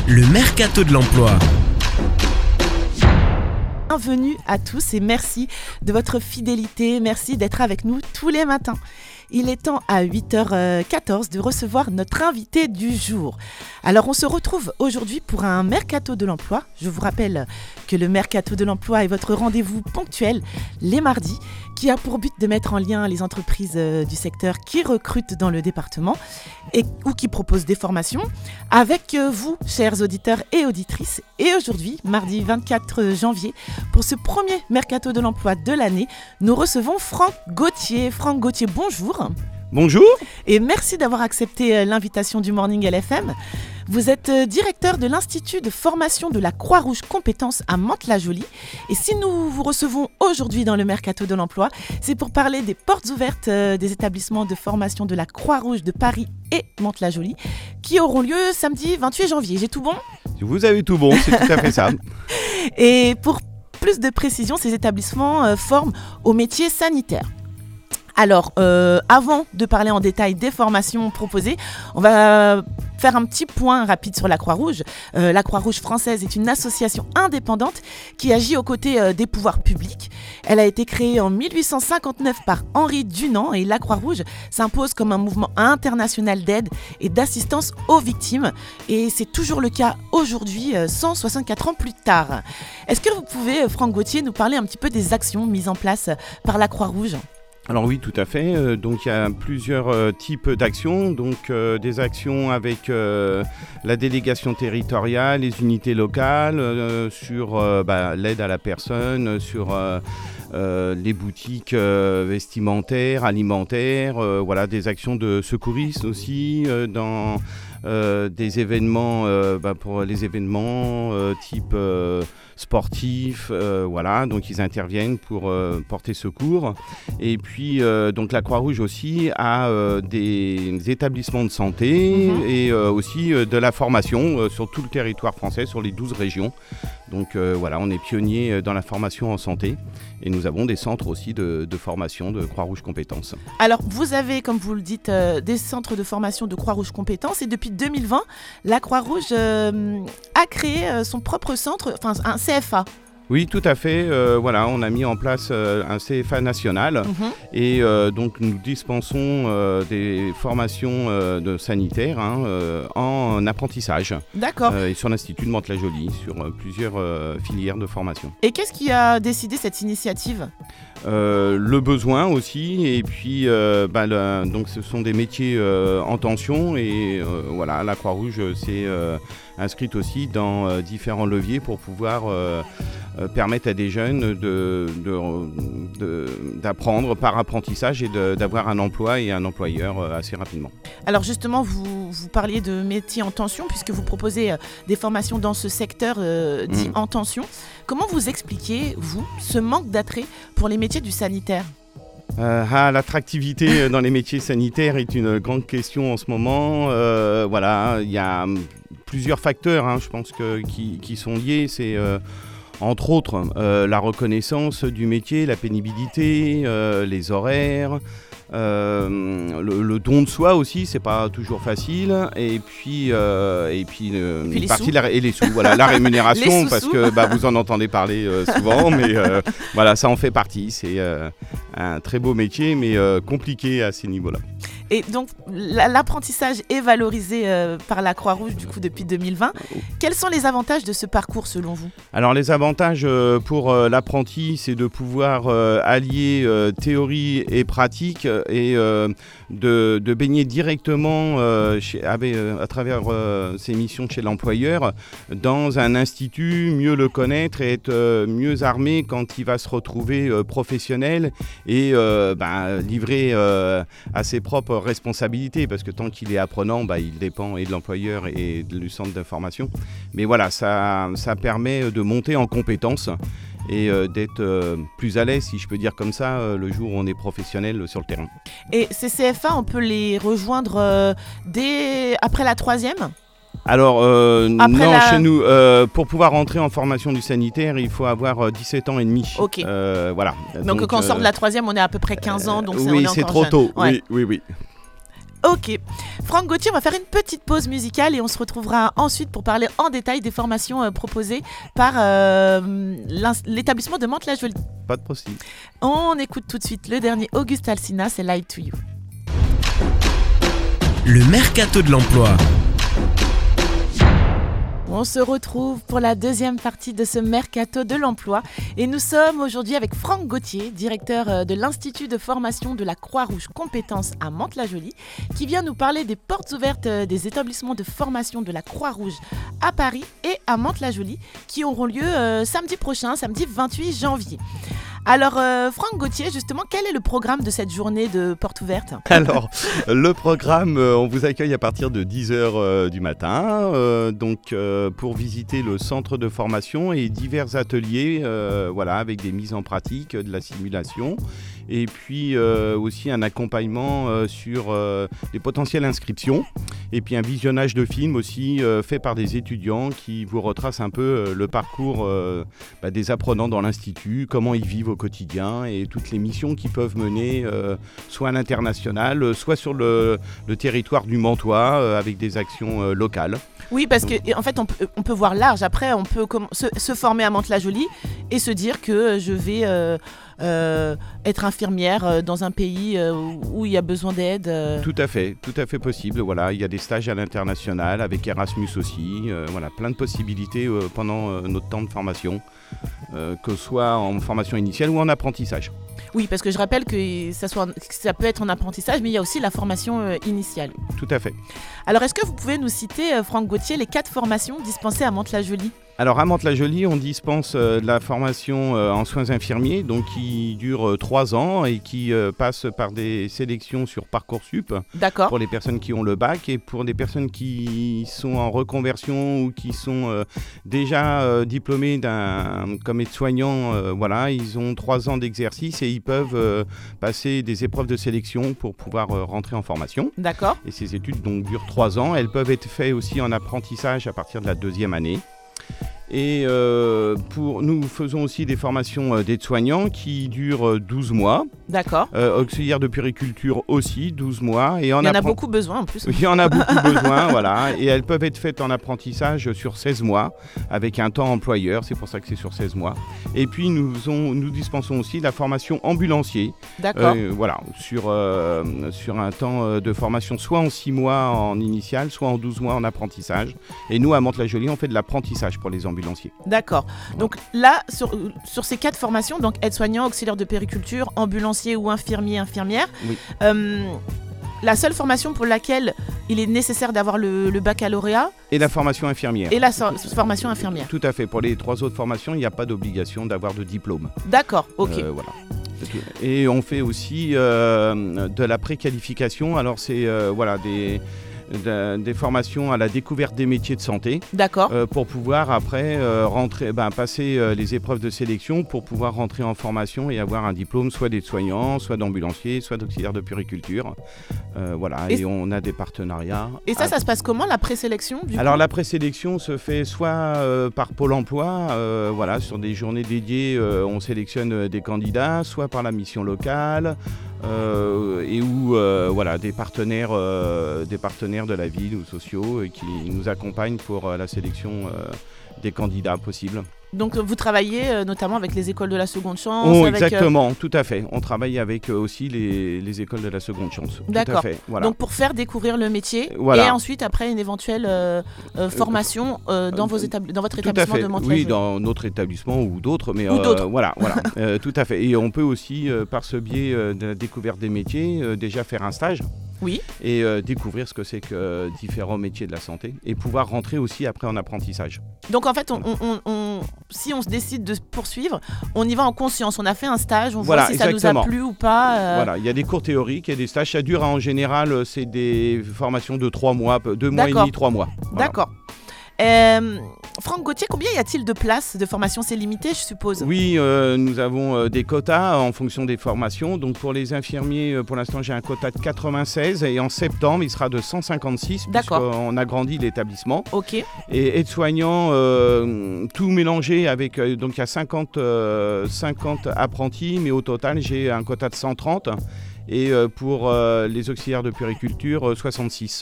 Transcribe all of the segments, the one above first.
Le mercato de l'emploi. Bienvenue à tous et merci de votre fidélité, merci d'être avec nous tous les matins. Il est temps à 8h14 de recevoir notre invité du jour. Alors on se retrouve aujourd'hui pour un mercato de l'emploi. Je vous rappelle que le mercato de l'emploi est votre rendez-vous ponctuel les mardis qui a pour but de mettre en lien les entreprises du secteur qui recrutent dans le département ou qui proposent des formations avec vous, chers auditeurs et auditrices. Et aujourd'hui, mardi 24 janvier, pour ce premier mercato de l'emploi de l'année, nous recevons Franck Gauthier. Franck Gauthier, bonjour. Bonjour. Et merci d'avoir accepté l'invitation du Morning LFM. Vous êtes directeur de l'Institut de formation de la Croix-Rouge Compétences à Mantes-la-Jolie. Et si nous vous recevons aujourd'hui dans le mercato de l'emploi, c'est pour parler des portes ouvertes des établissements de formation de la Croix-Rouge de Paris et Mantes-la-Jolie qui auront lieu samedi 28 janvier. J'ai tout bon ? Vous avez tout bon, c'est tout à fait ça. Et pour plus de précision, ces établissements forment au métier sanitaire. Alors, avant de parler en détail des formations proposées, on va faire un petit point rapide sur la Croix-Rouge. La Croix-Rouge française est une association indépendante qui agit aux côtés des pouvoirs publics. Elle a été créée en 1859 par Henri Dunant et la Croix-Rouge s'impose comme un mouvement international d'aide et d'assistance aux victimes. Et c'est toujours le cas aujourd'hui, 164 ans plus tard. Est-ce que vous pouvez, Franck Gauthier, nous parler un petit peu des actions mises en place par la Croix-Rouge ? Alors oui, tout à fait. Donc il y a plusieurs types d'actions. Donc des actions avec la délégation territoriale, les unités locales, sur l'aide à la personne, sur les boutiques vestimentaires, alimentaires, des actions de secourisme aussi, dans des événements, pour les événements type sportifs, donc ils interviennent pour porter secours. Et puis donc la Croix-Rouge aussi a des établissements de santé et aussi de la formation sur tout le territoire français, sur les 12 régions. Donc on est pionnier dans la formation en santé et nous avons des centres aussi de formation de Croix-Rouge Compétences. Alors vous avez, comme vous le dites, des centres de formation de Croix-Rouge Compétences et depuis 2020, la Croix-Rouge a créé son propre centre, enfin un CFA. Oui, tout à fait. On a mis en place un CFA national et donc nous dispensons des formations de sanitaires en apprentissage. D'accord. Et sur l'Institut de Mantes-la-Jolie, sur plusieurs filières de formation. Et qu'est-ce qui a décidé cette initiative ? Le besoin aussi, et puis donc ce sont des métiers en tension et la Croix-Rouge s'est inscrite aussi dans différents leviers pour pouvoir permettre à des jeunes d'apprendre par apprentissage et d'avoir un emploi et un employeur assez rapidement. Alors justement, vous parliez de métiers en tension puisque vous proposez des formations dans ce secteur dit en tension. Comment vous expliquez, vous, ce manque d'attrait pour les métiers du sanitaire ? L'attractivité dans les métiers sanitaires est une grande question en ce moment. Il y a plusieurs facteurs, je pense, qui sont liés. C'est entre autres la reconnaissance du métier, la pénibilité, les horaires. Le don de soi aussi, c'est pas toujours facile, et puis une partie et les sous, la rémunération parce que vous en entendez parler souvent, mais ça en fait partie. C'est un très beau métier, mais compliqué à ces niveaux-là. Et donc l'apprentissage est valorisé par la Croix-Rouge du coup depuis 2020. Quels sont les avantages de ce parcours selon vous ? Alors les avantages pour l'apprenti, c'est de pouvoir allier théorie et pratique et de baigner directement à travers ses missions chez l'employeur dans un institut, mieux le connaître et être mieux armé quand il va se retrouver professionnel et livré à ses propres responsabilités, parce que tant qu'il est apprenant, il dépend et de l'employeur et du centre d'information. Mais ça permet de monter en compétences et d'être plus à l'aise, si je peux dire comme ça, le jour où on est professionnel sur le terrain. Et ces CFA, on peut les rejoindre dès après la 3e ? Alors, chez nous, pour pouvoir entrer en formation du sanitaire, il faut avoir 17 ans et demi. Ok. Voilà. Donc quand on sort de la 3e, on est à peu près 15 ans, donc oui, on est c'est encore trop jeune. tôt. Ouais. Oui. Ok. Franck Gauthier, on va faire une petite pause musicale et on se retrouvera ensuite pour parler en détail des formations proposées par l'établissement de Mantes-la-Jolie. Pas de possible. On écoute tout de suite le dernier Auguste Alsina, c'est Light to You. Le mercato de l'emploi. On se retrouve pour la deuxième partie de ce mercato de l'emploi et nous sommes aujourd'hui avec Franck Gauthier, directeur de l'Institut de formation de la Croix-Rouge Compétences à Mantes-la-Jolie, qui vient nous parler des portes ouvertes des établissements de formation de la Croix-Rouge à Paris et à Mantes-la-Jolie qui auront lieu samedi prochain, samedi 28 janvier. Alors Franck Gauthier, justement, quel est le programme de cette journée de portes ouvertes ? Alors, le programme, on vous accueille à partir de 10h du matin, pour visiter le centre de formation et divers ateliers, avec des mises en pratique, de la simulation, et puis aussi un accompagnement sur les potentielles inscriptions, et puis un visionnage de films aussi fait par des étudiants qui vous retracent un peu le parcours des apprenants dans l'Institut, comment ils vivent au quotidien et toutes les missions qu'ils peuvent mener soit à l'international, soit sur le territoire du Mantois avec des actions locales. Oui, parce qu'en fait, on peut voir large. Après, on peut se former à Mantes-la-Jolie et se dire que je vais être infirmière dans un pays où il y a besoin d'aide. Tout à fait possible. Voilà, il y a des stages à l'international avec Erasmus aussi. Plein de possibilités pendant notre temps de formation, que ce soit en formation initiale ou en apprentissage. Oui, parce que je rappelle que ça peut être en apprentissage, mais il y a aussi la formation initiale. Tout à fait. Alors, est-ce que vous pouvez nous citer, Franck Gauthier, les 4 formations dispensées à Mantes-la-Jolie ? Alors à Mantes-la-Jolie, on dispense de la formation en soins infirmiers, donc qui dure 3 ans et qui passe par des sélections sur Parcoursup. D'accord. Pour les personnes qui ont le bac et pour les personnes qui sont en reconversion ou qui sont déjà diplômés comme aide-soignants. Ils ont 3 ans d'exercice et ils peuvent passer des épreuves de sélection pour pouvoir rentrer en formation. D'accord. Et ces études donc durent 3 ans. Elles peuvent être faites aussi en apprentissage à partir de la 2e année. Et nous faisons aussi des formations d'aides-soignants qui durent 12 mois. D'accord. Auxiliaires de puériculture aussi, 12 mois. Et il y en a beaucoup besoin en plus. Il y en a beaucoup besoin, voilà. Et elles peuvent être faites en apprentissage sur 16 mois, avec un temps employeur, c'est pour ça que c'est sur 16 mois. Et puis nous dispensons aussi la formation ambulancier. D'accord. Sur un temps de formation soit en 6 mois en initial, soit en 12 mois en apprentissage. Et nous, à Mantes-la-Jolie, on fait de l'apprentissage pour les ambulanciers. D'accord. Donc là, sur ces 4 formations, donc aide-soignant, auxiliaire de puériculture, ambulancier ou infirmier, infirmière, oui. La seule formation pour laquelle il est nécessaire d'avoir le baccalauréat et la formation infirmière. Et la formation infirmière. Tout à fait. Pour les 3 autres formations, il n'y a pas d'obligation d'avoir de diplôme. D'accord, ok. Et on fait aussi de la préqualification. Alors c'est des formations à la découverte des métiers de santé. D'accord. Pour pouvoir après passer les épreuves de sélection pour pouvoir rentrer en formation et avoir un diplôme soit d'aide-soignant, soit d'ambulancier, soit d'auxiliaire de puériculture. Et on a des partenariats. Et ça se passe comment, la présélection du coup ? Alors la présélection se fait soit par Pôle emploi, sur des journées dédiées, on sélectionne des candidats, soit par la mission locale, des partenaires de la ville ou sociaux qui nous accompagnent pour la sélection des candidats possibles. Donc vous travaillez notamment avec les écoles de la seconde chance Exactement, tout à fait. On travaille avec aussi les écoles de la seconde chance. D'accord. Tout à fait, voilà. Donc pour faire découvrir le métier et ensuite après une éventuelle formation dans votre établissement de Mantes-la-Jolie. Oui, dans notre établissement ou d'autres. Voilà, tout à fait. Et on peut aussi, par ce biais de la découverte des métiers, déjà faire un stage. Oui. Et découvrir ce que c'est que différents métiers de la santé et pouvoir rentrer aussi après en apprentissage. Donc en fait, si on se décide de poursuivre, on y va en conscience. On a fait un stage, on voit si exactement. Ça nous a plu ou pas. Il y a des cours théoriques et des stages. Ça dure en général, c'est des formations de 3 mois, 2 mois et demi, 3 mois. Voilà. D'accord. Franck Gauthier, combien y a-t-il de places de formation ? C'est limité, je suppose. Oui, nous avons des quotas en fonction des formations. Donc pour les infirmiers, pour l'instant, j'ai un quota de 96 et en septembre, il sera de 156 puisqu'on agrandit l'établissement. Ok. Et aides-soignants, tout mélangé avec... donc il y a 50 apprentis, mais au total, j'ai un quota de 130. Et pour les auxiliaires de puériculture, 66.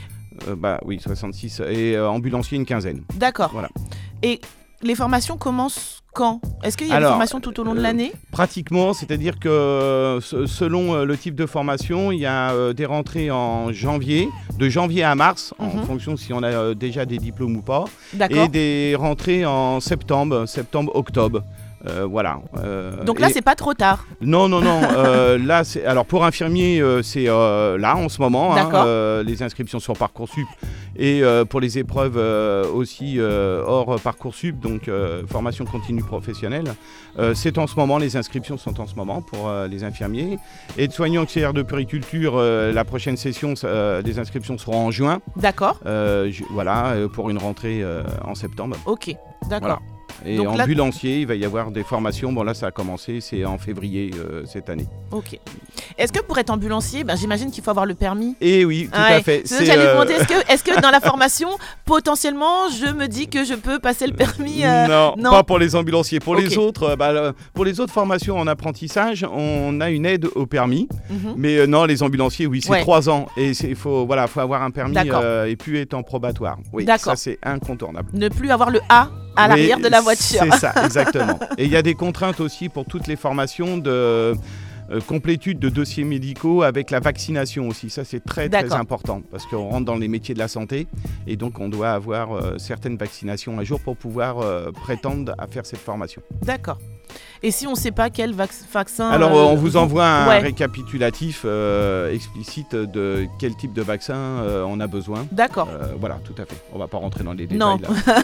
66. Et ambulancier, une quinzaine. D'accord. Voilà. Et les formations commencent quand ? Est-ce qu'il y a des formations tout au long de l'année ? Pratiquement, c'est-à-dire que selon le type de formation, il y a des rentrées en janvier, de janvier à mars, en fonction si on a déjà des diplômes ou pas, et des rentrées en septembre, octobre. Voilà. Donc là, c'est pas trop tard. Non. Là, alors pour infirmier, c'est là en ce moment. Les inscriptions sur Parcoursup et pour les épreuves aussi hors Parcoursup, donc formation continue professionnelle. C'est en ce moment, les inscriptions sont en ce moment pour les infirmiers. Et de soignants auxiliaires de puériculture, la prochaine session, les inscriptions seront en juin. D'accord. Pour une rentrée en septembre. Ok, d'accord. Voilà. Et donc ambulancier, il va y avoir des formations. Bon là, ça a commencé, c'est en février cette année. Ok. Est-ce que pour être ambulancier, j'imagine qu'il faut avoir le permis ? Eh oui, tout à fait. J'allais vous demander, est-ce que dans la formation, potentiellement, je me dis que je peux passer le permis Non, pas pour les ambulanciers. Pour les autres, pour les autres formations en apprentissage, on a une aide au permis. Mais non, les ambulanciers, oui, c'est 3 ans. Et il faut avoir un permis et puis être en probatoire. Oui, ça c'est incontournable. Ne plus avoir le A à l'arrière de la voiture. C'est ça, exactement. Et il y a des contraintes aussi pour toutes les formations de complétude de dossiers médicaux avec la vaccination aussi. Ça, c'est très important parce qu'on rentre dans les métiers de la santé et donc on doit avoir certaines vaccinations à jour pour pouvoir prétendre à faire cette formation. D'accord. Et si on ne sait pas quel vaccin... Alors, on vous envoie un récapitulatif explicite de quel type de vaccin on a besoin. D'accord. Voilà, tout à fait. On ne va pas rentrer dans les détails. Non. Là.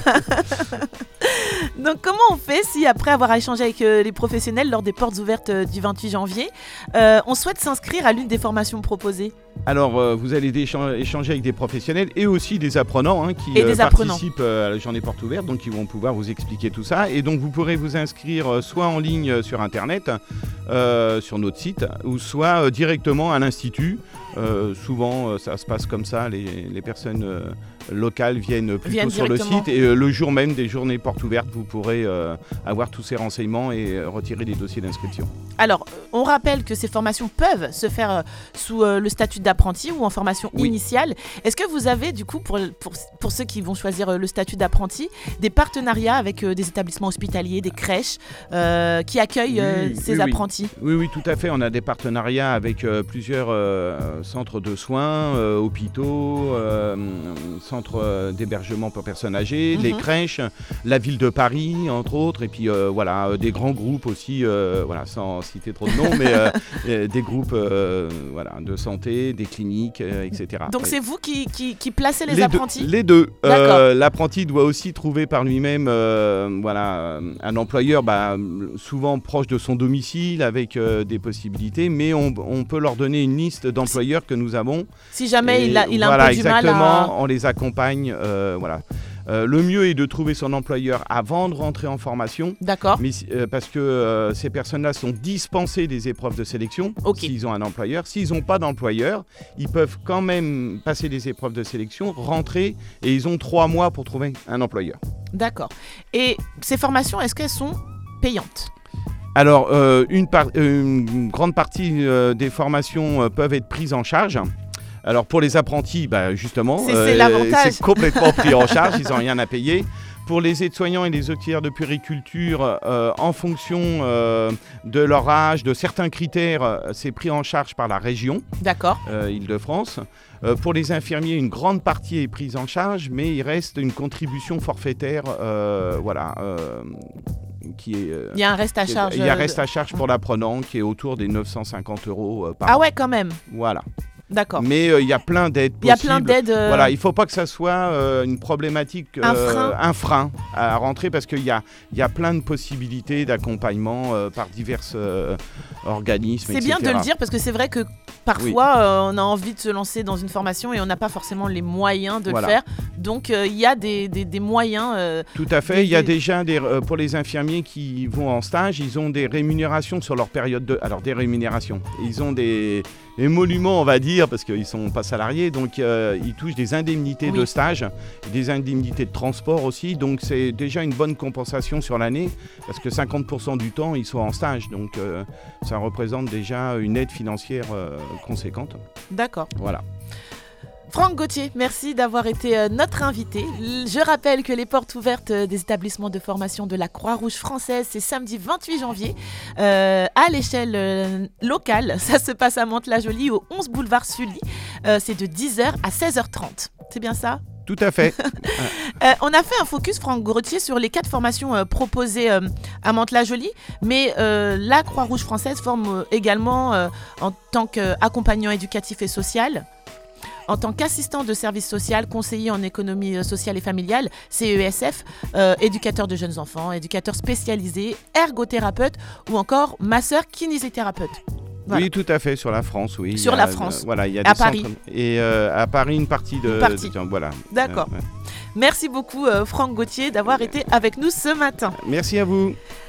Donc, comment on fait si, après avoir échangé avec les professionnels lors des portes ouvertes du 28 janvier, on souhaite s'inscrire à l'une des formations proposées ? Alors, vous allez échanger avec des professionnels et aussi des apprenants qui participent à la journée porte ouverte, donc ils vont pouvoir vous expliquer tout ça. Et donc, vous pourrez vous inscrire soit en ligne sur Internet, sur notre site, ou soit directement à l'Institut. Souvent, ça se passe comme ça, les personnes locales viennent plutôt sur le site et le jour même des journées portes ouvertes, vous pourrez avoir tous ces renseignements et retirer des dossiers d'inscription. Alors, on rappelle que ces formations peuvent se faire sous le statut d'apprenti ou en formation initiale. Est-ce que vous avez, du coup, pour ceux qui vont choisir le statut d'apprenti, des partenariats avec des établissements hospitaliers, des crèches qui accueillent ces apprentis ? Oui, tout à fait. On a des partenariats avec plusieurs centres de soins, hôpitaux, centres d'hébergement pour personnes âgées, les crèches, la ville de Paris, entre autres, et puis des grands groupes aussi, sans citer trop de noms, mais des groupes de santé, des cliniques, etc. Donc c'est vous qui placez les apprentis ? Les deux. L'apprenti doit aussi trouver par lui-même un employeur souvent proche de son domicile avec des possibilités, mais on peut leur donner une liste d'employeurs que nous avons. Si jamais il a un peu du mal à... on les accompagne. Le mieux est de trouver son employeur avant de rentrer en formation. D'accord. Mais, parce que ces personnes-là sont dispensées des épreuves de sélection s'ils ont un employeur. S'ils n'ont pas d'employeur, ils peuvent quand même passer des épreuves de sélection, rentrer et ils ont 3 mois pour trouver un employeur. D'accord. Et ces formations, est-ce qu'elles sont payantes ? Alors, une grande partie des formations peuvent être prises en charge. Alors pour les apprentis, justement, c'est l'avantage. C'est complètement pris en charge, ils n'ont rien à payer. Pour les aides-soignants et les auxiliaires de puériculture, en fonction de leur âge, de certains critères, c'est pris en charge par la région. D'accord. Île-de-France. Pour les infirmiers, une grande partie est prise en charge, mais il reste une contribution forfaitaire, il y a un reste à charge. Il y a un reste à charge pour l'apprenant qui est autour des 950 € par an. Ah ouais, quand même. Voilà. D'accord. Mais il y a plein d'aides possibles. Il y a plein d'aides. Voilà, il ne faut pas que ça soit une problématique, un frein à rentrer parce qu'il y a plein de possibilités d'accompagnement par divers organismes, C'est etc. bien de le dire parce que c'est vrai que parfois on a envie de se lancer dans une formation et on n'a pas forcément les moyens de le faire. Donc il y a des moyens. Tout à fait. Il y a déjà pour les infirmiers qui vont en stage, ils ont des rémunérations sur leur période de. Alors des rémunérations. Ils ont des émoluments, on va dire, parce qu'ils ne sont pas salariés, donc ils touchent des indemnités de stage, des indemnités de transport aussi, donc c'est déjà une bonne compensation sur l'année, parce que 50% du temps, ils sont en stage, donc ça ça représente déjà une aide financière conséquente. D'accord. Voilà. Franck Gauthier, merci d'avoir été notre invité. Je rappelle que les portes ouvertes des établissements de formation de la Croix-Rouge française, c'est samedi 28 janvier à l'échelle locale. Ça se passe à Mantes-la-Jolie au 11 boulevard Sully. C'est de 10h à 16h30. C'est bien ça ? Tout à fait. On a fait un focus, Franck Gauthier, sur les 4 formations proposées à Mantes-la-Jolie, mais la Croix-Rouge française forme également en tant qu'accompagnant éducatif et social, en tant qu'assistant de service social, conseiller en économie sociale et familiale, CESF, éducateur de jeunes enfants, éducateur spécialisé, ergothérapeute ou encore masseur kinésithérapeute. Voilà. Oui, tout à fait, sur la France, oui. Sur la France. Voilà, il y a à des Paris. centres. Et à Paris, une partie de... voilà. D'accord. Merci beaucoup, Franck Gauthier, d'avoir été avec nous ce matin. Merci à vous.